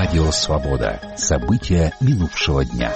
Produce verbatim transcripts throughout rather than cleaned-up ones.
Радио «Свобода». События минувшего дня.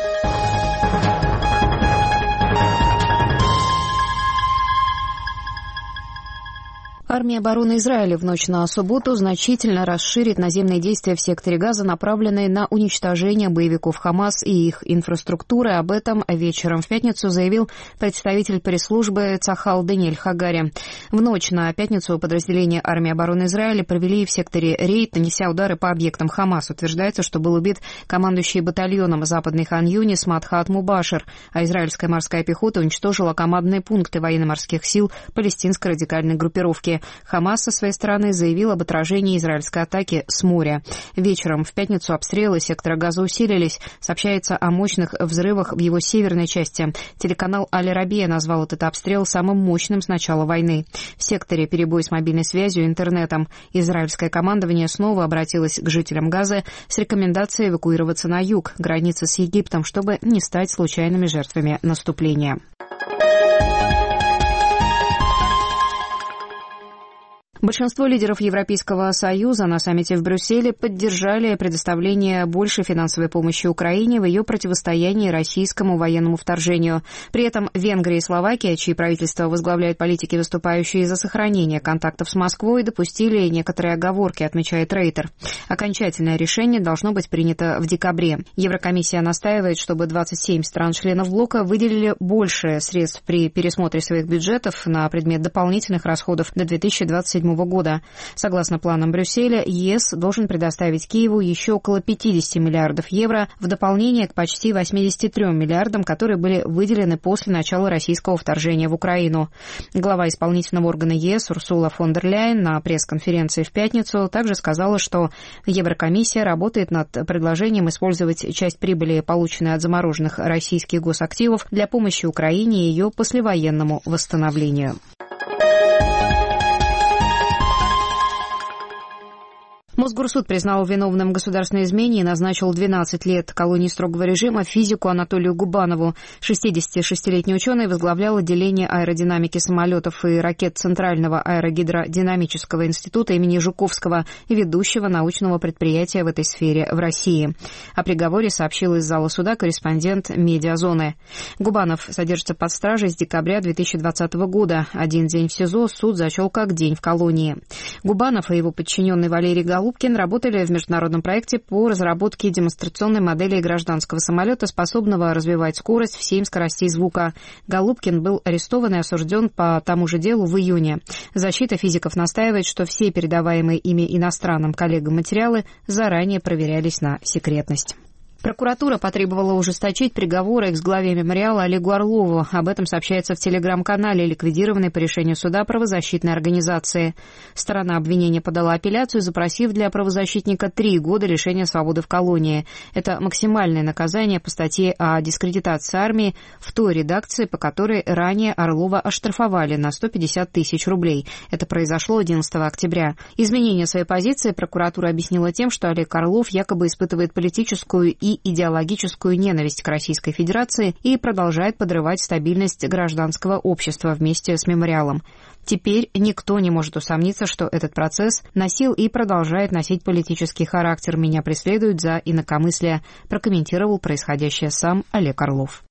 Армия обороны Израиля в ночь на субботу значительно расширит наземные действия в секторе Газа, направленные на уничтожение боевиков Хамас и их инфраструктуры. Об этом вечером в пятницу заявил представитель пресс-службы Цахал Даниэль Хагари. В ночь на пятницу подразделения армии обороны Израиля провели в секторе рейд, нанеся удары по объектам Хамас. Утверждается, что был убит командующий батальоном западный Хан-Юнис Мадхат Мубашир, а израильская морская пехота уничтожила командные пункты военно-морских сил палестинской радикальной группировки. Хамас со своей стороны заявил об отражении израильской атаки с моря. Вечером в пятницу обстрелы сектора Газа усилились. Сообщается о мощных взрывах в его северной части. Телеканал Аль-Арабия назвал этот обстрел самым мощным с начала войны. В секторе перебой с мобильной связью и интернетом. Израильское командование снова обратилось к жителям Газы с рекомендацией эвакуироваться на юг, границы с Египтом, чтобы не стать случайными жертвами наступления. Большинство лидеров Европейского Союза на саммите в Брюсселе поддержали предоставление большей финансовой помощи Украине в ее противостоянии российскому военному вторжению. При этом Венгрия и Словакия, чьи правительства возглавляют политики, выступающие за сохранение контактов с Москвой, допустили некоторые оговорки, отмечает Рейтер. Окончательное решение должно быть принято в декабре. Еврокомиссия настаивает, чтобы двадцать семь стран-членов блока выделили больше средств при пересмотре своих бюджетов на предмет дополнительных расходов до две тысячи двадцать седьмого года. Согласно планам Брюсселя, ЕС должен предоставить Киеву еще около пятьдесят миллиардов евро в дополнение к почти восьмидесяти трём миллиардам, которые были выделены после начала российского вторжения в Украину. Глава исполнительного органа ЕС Урсула фон дер Ляйен на пресс-конференции в пятницу также сказала, что Еврокомиссия работает над предложением использовать часть прибыли, полученной от замороженных российских госактивов, для помощи Украине и ее послевоенному восстановлению. Мосгорсуд признал виновным в государственной измене и назначил двенадцать лет колонии строгого режима физику Анатолию Губанову. шестидесятишестилетний ученый возглавлял отделение аэродинамики самолетов и ракет Центрального аэрогидродинамического института имени Жуковского, ведущего научного предприятия в этой сфере в России. О приговоре сообщил из зала суда корреспондент «Медиазоны». Губанов содержится под стражей с декабря две тысячи двадцатого года. Один день в СИЗО суд зачел как день в колонии. Губанов и его подчиненный Валерий Галустин Голубкин работали в международном проекте по разработке демонстрационной модели гражданского самолета, способного развивать скорость в семь скоростей звука. Голубкин был арестован и осужден по тому же делу в июне. Защита физиков настаивает, что все передаваемые ими иностранным коллегам материалы заранее проверялись на секретность. Прокуратура потребовала ужесточить приговоры экс-главе мемориала Олегу Орлову. Об этом сообщается в телеграм-канале, ликвидированной по решению суда правозащитной организации. Сторона обвинения подала апелляцию, запросив для правозащитника три года лишения свободы в колонии. Это максимальное наказание по статье о дискредитации армии в той редакции, по которой ранее Орлова оштрафовали на сто пятьдесят тысяч рублей. Это произошло одиннадцатого октября. Изменение своей позиции прокуратура объяснила тем, что Олег Орлов якобы испытывает политическую и идеологическую ненависть к Российской Федерации и продолжает подрывать стабильность гражданского общества вместе с мемориалом. Теперь никто не может усомниться, что этот процесс носил и продолжает носить политический характер. Меня преследуют за инакомыслие, прокомментировал происходящее сам Олег Орлов.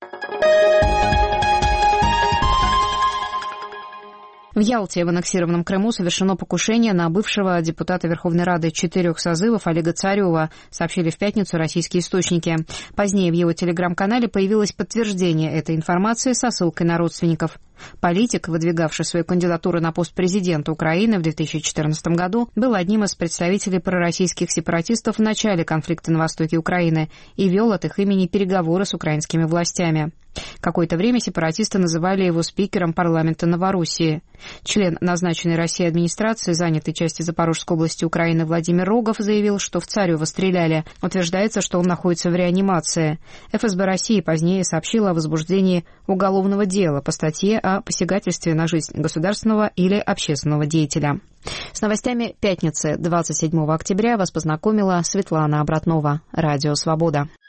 В Ялте, в аннексированном Крыму, совершено покушение на бывшего депутата Верховной Рады четырех созывов Олега Царева, сообщили в пятницу российские источники. Позднее в его телеграм-канале появилось подтверждение этой информации со ссылкой на родственников. Политик, выдвигавший свою кандидатуру на пост президента Украины в две тысячи четырнадцатом году, был одним из представителей пророссийских сепаратистов в начале конфликта на востоке Украины и вел от их имени переговоры с украинскими властями. Какое-то время сепаратисты называли его спикером парламента Новороссии. Член назначенной Россией администрации, занятой части Запорожской области Украины, Владимир Рогов заявил, что в Царева стреляли. Утверждается, что он находится в реанимации. эф эс бэ России позднее сообщила о возбуждении уголовного дела по статье о посягательстве на жизнь государственного или общественного деятеля. С новостями пятницы двадцать седьмого октября вас познакомила Светлана Обратнова. Радио «Свобода».